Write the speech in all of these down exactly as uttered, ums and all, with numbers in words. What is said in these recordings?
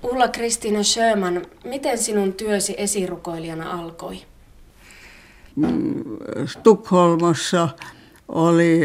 Ulla-Kristiina Sjöman, miten sinun työsi esirukoilijana alkoi? Tukholmassa oli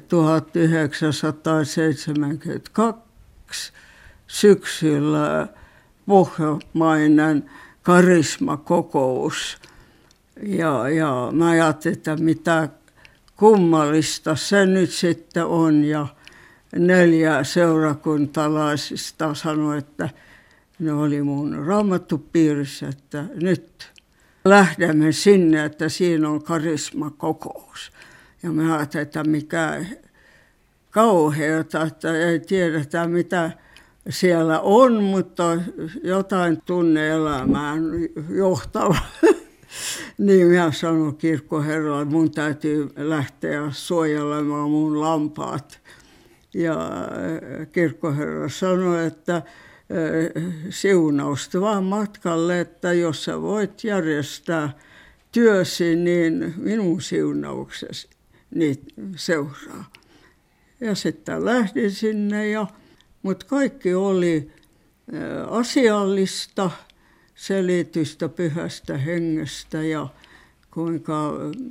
tuhatyhdeksänsataaseitsemänkymmentäkaksi syksyllä pohjoismainen karismakokous. Ja, ja mä ajattelin, että mitä kummallista se nyt sitten on. Ja neljä seurakuntalaisista sanoi, että ne oli mun raamattupiirissä, että nyt lähdemme sinne, että siinä on karismakokous. Ja mä ajattelin, että mikä kauheata, että ei tiedetä mitä siellä on, mutta jotain tunne-elämään johtava. Niin minä sanoin kirkkoherralle, että mun täytyy lähteä suojelemaan mun lampaat. Ja kirkkoherra sanoi, että siunausta vaan matkalle, että jos sä voit järjestää työsi, niin minun siunauksesi niitä seuraa. Ja sitten lähdin sinne, ja, mutta kaikki oli asiallista selitystä pyhästä hengestä ja kuinka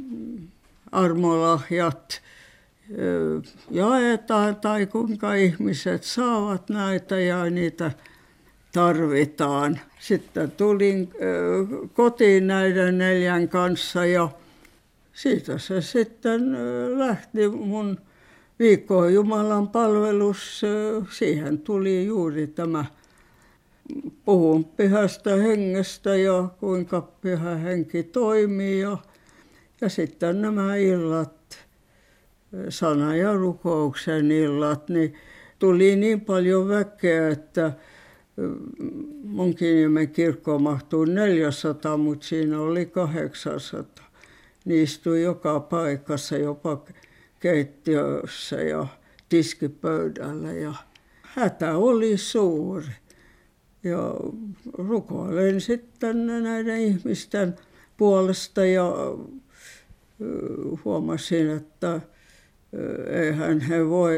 armolahjat jaetaan tai kuinka ihmiset saavat näitä ja niitä tarvitaan. Sitten tulin kotiin näiden neljän kanssa ja siitä se sitten lähti mun viikkoon Jumalan palvelus. Siihen tuli juuri tämä puhun pyhästä hengestä ja kuinka pyhä henki toimii ja, ja sitten nämä illat, sana- ja rukouksen illat, niin tuli niin paljon väkeä, että Munkiniemen kirkkoon mahtuu neljäsataa, mutta siinä oli kahdeksansataa. Niin istui joka paikassa, jopa keittiössä ja tiskipöydällä ja hätä oli suuri. Ja rukoilen sitten näiden ihmisten puolesta ja huomasin, että eihän he voi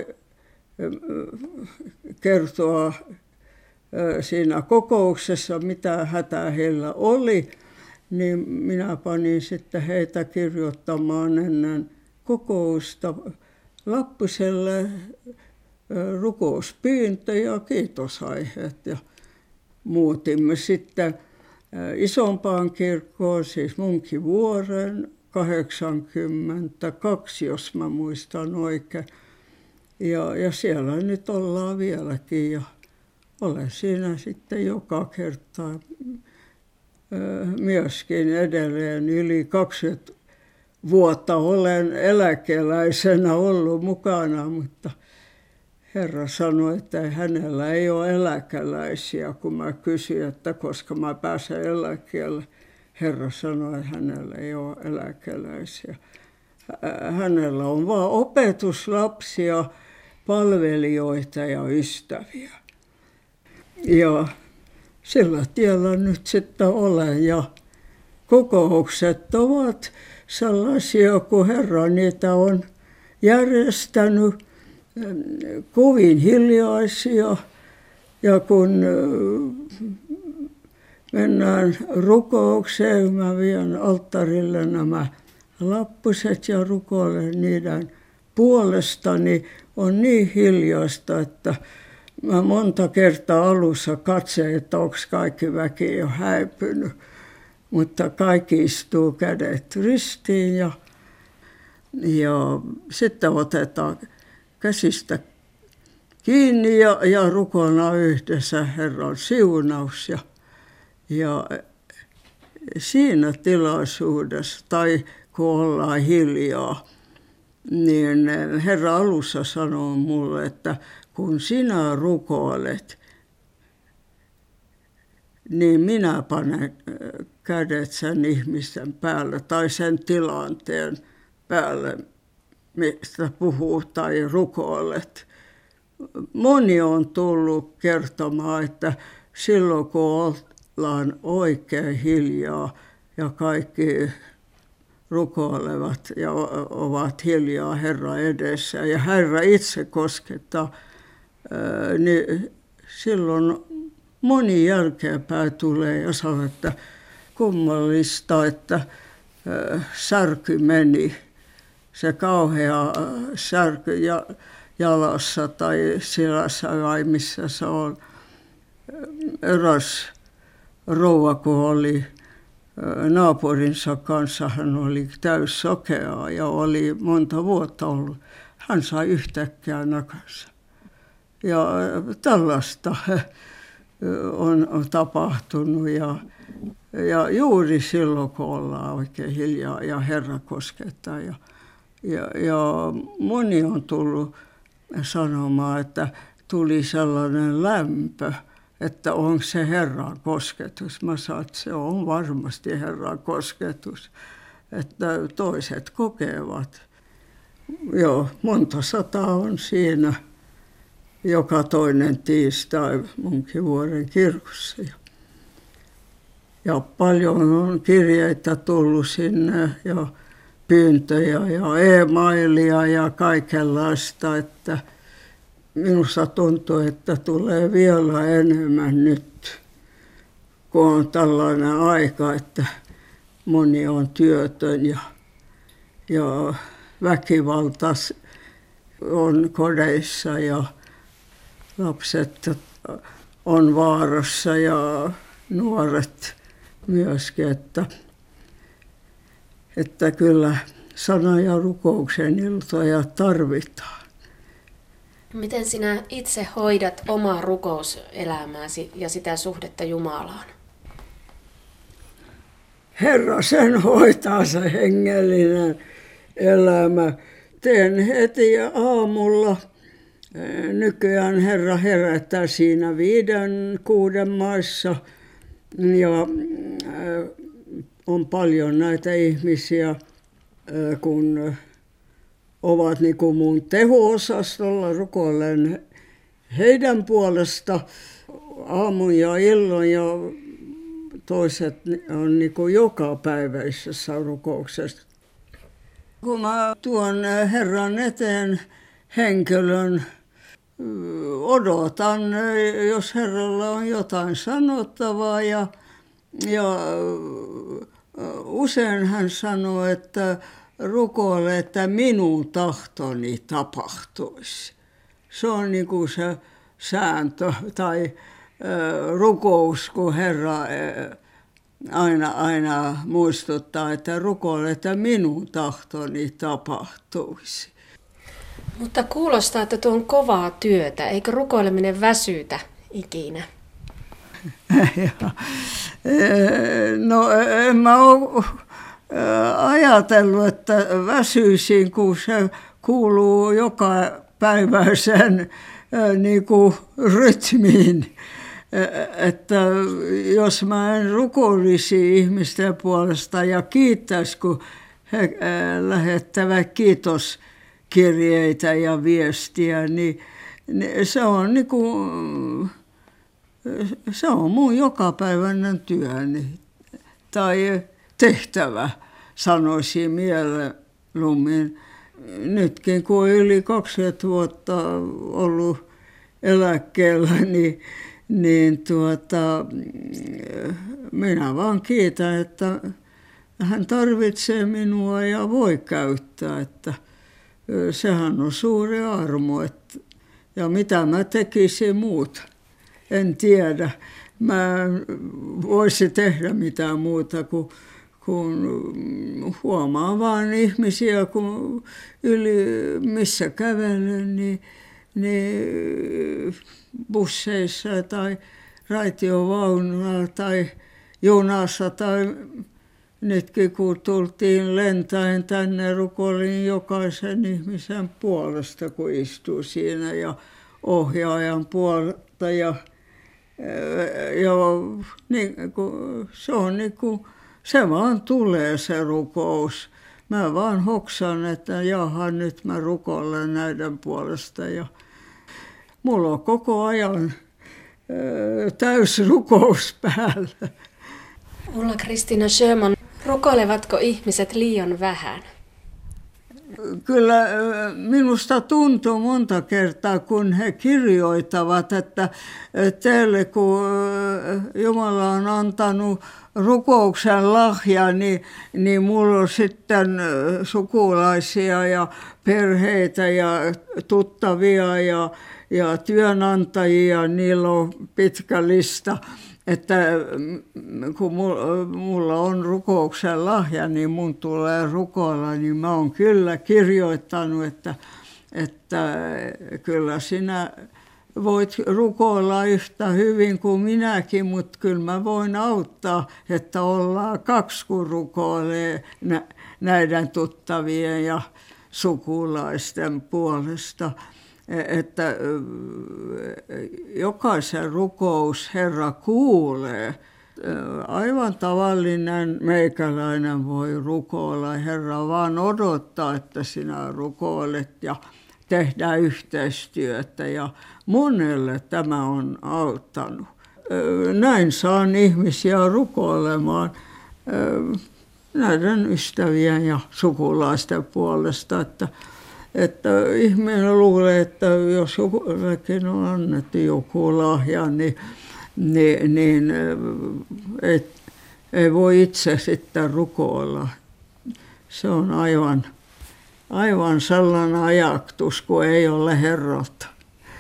kertoa siinä kokouksessa, mitä hätää heillä oli, niin minä panin sitten heitä kirjoittamaan ennen kokousta Lappuselle rukouspyyntö ja kiitosaiheet. Ja muutimme sitten isompaan kirkkoon, siis Munkivuoren, kahdeksankymmentäkaksi, jos mä muistan oikein. Ja, ja siellä nyt ollaan vieläkin ja olen siinä sitten joka kerta myöskin edelleen yli kaksikymmentä vuotta olen eläkeläisenä ollut mukana, mutta Herra sanoi, että hänellä ei ole eläkeläisiä, kun mä kysyin, että koska mä pääsen eläkkeelle. Herra sanoi, että hänellä ei ole eläkeläisiä. Hänellä on vain opetuslapsia, palvelijoita ja ystäviä. Ja sillä tiellä nyt sitten olen. Ja kokoukset ovat sellaisia, kun Herra niitä on järjestänyt. Kovin hiljaisia ja kun mennään rukoukseen, mä vien alttarille nämä lappuset ja rukoilen niiden puolesta, niin on niin hiljaista, että mä monta kertaa alussa katsoin, että onko kaikki väki jo häipynyt, mutta kaikki istuu kädet ristiin ja, ja sitten otetaan käsistä kiinni ja, ja rukoillaan yhdessä Herran siunaus. Ja, ja siinä tilaisuudessa, tai kun ollaan hiljaa, niin Herra alussa sanoo mulle, että kun sinä rukoilet, niin minä panen kädet sen ihmisen päälle tai sen tilanteen päälle, mistä puhuu tai rukoilet. Moni on tullut kertomaan, että silloin kun ollaan oikein hiljaa ja kaikki rukoilevat ja ovat hiljaa Herran edessä ja Herra itse koskettaa, niin silloin moni jälkeenpäin tulee ja sanoo, että kummallista, että särky meni. Se kauhea särky ja jalassa tai selässä vai missä se on. Eräs rouva, kun oli naapurinsa kanssa, hän oli täyssokea ja oli monta vuotta ollut. Hän sai yhtäkkiä näkönsä. Ja tällaista on, on tapahtunut ja, ja juuri silloin, kun ollaan oikein hiljaa ja Herra koskettaa. Ja, ja, ja moni on tullut sanomaan, että tuli sellainen lämpö, että onko se Herran kosketus. Mä sanon, että se on varmasti Herran kosketus, että toiset kokevat. Joo, monta sataa on siinä joka toinen tiistai Munkivuoren kirkossa. Ja paljon on kirjeitä tullut sinne ja pyyntöjä ja e-mailia ja kaikenlaista, että minusta tuntuu, että tulee vielä enemmän nyt, kun on tällainen aika, että moni on työtön ja, ja väkivalta on kodeissa ja lapset on vaarassa ja nuoret myöskin, että, että kyllä sana- ja rukouksen iltoja tarvitaan. Miten sinä itse hoidat omaa rukouselämääsi ja sitä suhdetta Jumalaan? Herra sen hoitaa se hengellinen elämä. Teen heti aamulla. Nykyään Herra herättää siinä viiden, kuuden maissa ja on paljon näitä ihmisiä, kun ovat niin kuin mun teho-osastolla, rukoilen heidän puolesta aamun ja illan ja toiset on niin kuin jokapäiväisessä rukouksessa. Kun mä tuon Herran eteen henkilön, odotan, jos Herralla on jotain sanottavaa ja, ja usein hän sanoo, että rukoile, että minun tahtoni tapahtuisi. Se on niin kuin se sääntö tai rukous, kun Herra aina, aina muistuttaa, että rukoile, että minun tahtoni tapahtuisi. Mutta kuulostaa, että tuo on kovaa työtä. Eikö rukoileminen väsytä ikinä? No en mä ole ajatellut, että väsyisin, kun se kuuluu joka päiväisen niin kuin rytmiin. Että jos mä en rukoilisi ihmisten puolesta ja kiittäisi, kun he lähettävät kiitoskirjeitä ja viestiä, niin, niin se on niin kuin, se on mun jokapäiväinen työni tai tehtävä, sanoisin mieluummin. Nytkin kun on yli kaksikymmentä vuotta ollut eläkkeellä, niin, niin tuota, minä vaan kiitän, että hän tarvitsee minua ja voi käyttää, että sehän on suuri armo. Että, ja mitä mä tekisin muuta, en tiedä. Mä en voisi tehdä mitään muuta kuin kun huomaa vaan ihmisiä, kun yli missä kävelen, niin, niin busseissa tai raitiovaunulla tai junassa tai nytkin kun tultiin lentäen tänne, rukoilin jokaisen ihmisen puolesta, kun istuu siinä ja ohjaajan puolesta ja, ja niin, kun, se on niin kuin se vaan tulee se rukous. Mä vaan hoksan, että jaha, nyt mä rukoilen näiden puolesta. Ja mulla on koko ajan täys rukous päällä. Ulla-Kristiina Sjöman, rukoilevatko ihmiset liian vähän? Kyllä minusta tuntuu monta kertaa, kun he kirjoittavat, että teille kun Jumala on antanut rukouksen lahja, niin, niin mulla on sitten sukulaisia ja perheitä ja tuttavia ja, ja työnantajia, niillä on pitkä lista. Että kun mulla on rukouksen lahja, niin mun tulee rukoilla, niin mä oon kyllä kirjoittanut, että, että kyllä sinä voit rukoilla yhtä hyvin kuin minäkin, mutta kyllä mä voin auttaa, että ollaan kaksi, kun rukoilee näiden tuttavien ja sukulaisten puolesta. Että jokaisen rukous Herra kuulee. Aivan tavallinen meikäläinen voi rukoilla. Herra vaan odottaa, että sinä rukoilet ja tehdään yhteistyötä. Ja monelle tämä on auttanut. Näin saan ihmisiä rukoilemaan näiden ystävien ja sukulaisten puolesta, että Että ihminen luulee, että jos jollekin on annettu joku lahja, niin, niin, niin ei, ei voi itse sitten rukoilla. Se on aivan, aivan sellainen ajatus, kun ei ole Herralta.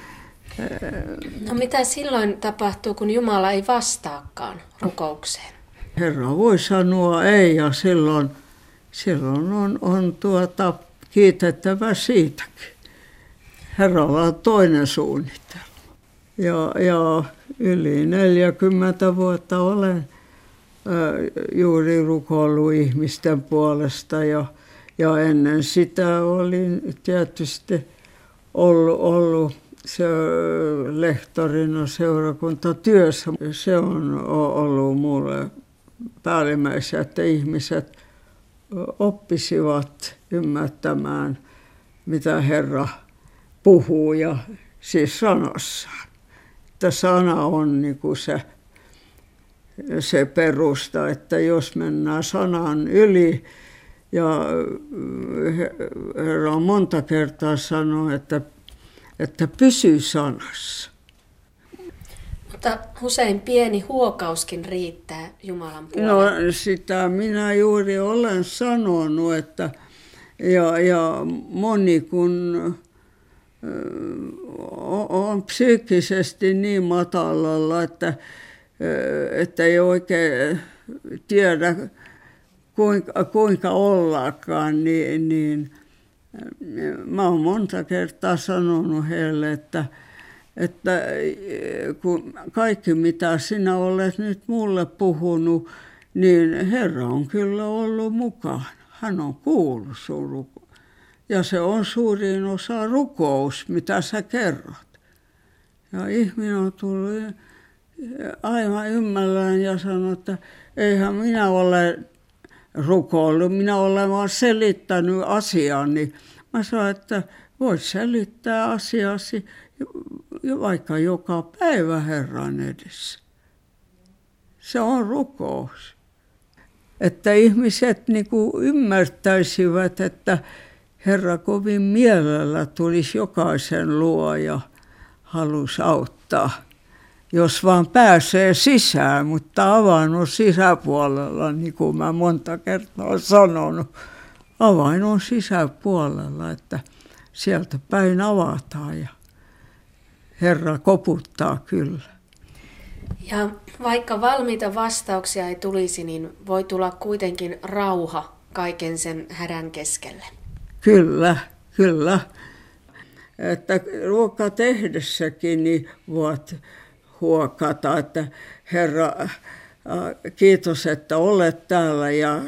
No mitä silloin tapahtuu, kun Jumala ei vastaakaan rukoukseen? Herra voi sanoa ei, ja silloin, silloin on, on tuota... kiitettävä siitäkin. Herralla on toinen suunnitelma. Ja, ja yli neljäkymmentä vuotta olen ä, juuri rukoillut ihmisten puolesta. Ja, ja ennen sitä olin tietysti ollut, ollut se, lehtorina seurakuntatyössä. Se on ollut mulle päällimmäisenä, että ihmiset oppisivat ymmärtämään, mitä Herra puhuu ja siis sanassaan. Että sana on niin kuin se, se perusta, että jos mennään sanan yli, ja Herra on monta kertaa sanonut, että, että pysy sanassa. Mutta usein pieni huokauskin riittää Jumalan puolella. No sitä minä juuri olen sanonut, että ja, ja moni kun on psyykkisesti niin matalalla, että, että ei oikein tiedä kuinka, kuinka ollakaan, niin, niin mä oon monta kertaa sanonut heille, että että kun kaikki mitä sinä olet nyt mulle puhunut, niin Herra on kyllä ollut mukana. Hän on kuullut sun ruko. Ja se on suurin osa rukous, mitä sä kerrot. Ja ihminen on tullut aivan ymmällään ja sanoi, että eihän minä ole rukoillut, minä olen vaan selittänyt asiani. Mä sanoin, että voit selittää asiasi vaikka joka päivä Herran edessä. Se on rukous. Että ihmiset niin kuin ymmärtäisivät, että Herra kovin mielellä tulisi jokaisen luo ja halusi auttaa. Jos vaan pääsee sisään, mutta avain on sisäpuolella, niin kuin mä monta kertaa olen sanonut. Avain on sisäpuolella, että sieltä päin avataan ja Herra koputtaa kyllä. Ja vaikka valmiita vastauksia ei tulisi, niin voi tulla kuitenkin rauha kaiken sen hädän keskelle. Kyllä, kyllä. Että ruoka tehdessäkin niin voit huokata, että Herra, kiitos, että olet täällä ja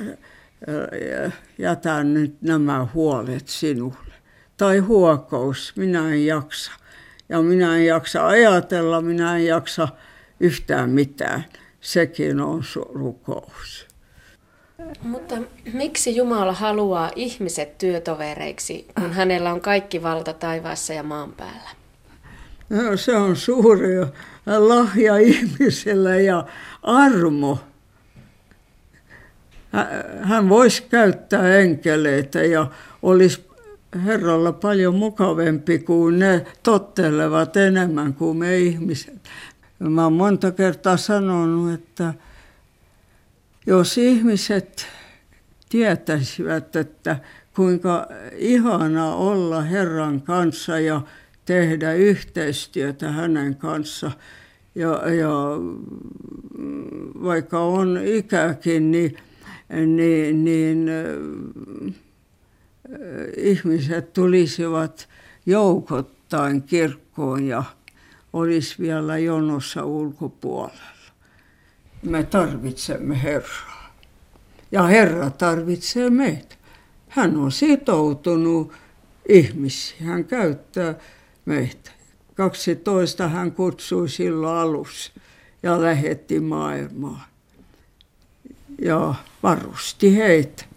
jätän nyt nämä huolet sinulle. Tai huokous, minä en jaksa. Ja minä en jaksa ajatella, minä en jaksa yhtään mitään. Sekin on rukous. Mutta miksi Jumala haluaa ihmiset työtovereiksi, kun hänellä on kaikki valta taivaassa ja maan päällä? No, se on suuri lahja ihmiselle ja armo. Hän voisi käyttää enkeleitä ja olisi Herralla paljon mukavempi, kuin ne tottelevat enemmän kuin me ihmiset. Mä oon monta kertaa sanonut, että jos ihmiset tietäisivät, että kuinka ihana olla Herran kanssa ja tehdä yhteistyötä hänen kanssa, ja, ja vaikka on ikäkin, niin, niin, niin ihmiset tulisivat joukottain kirkkoon ja olisi vielä jonossa ulkopuolella. Me tarvitsemme Herraa ja Herra tarvitsee meitä. Hän on sitoutunut ihmisiin, hän käyttää meitä. kaksitoista hän kutsui silloin alussa ja lähetti maailmaan ja varusti heitä.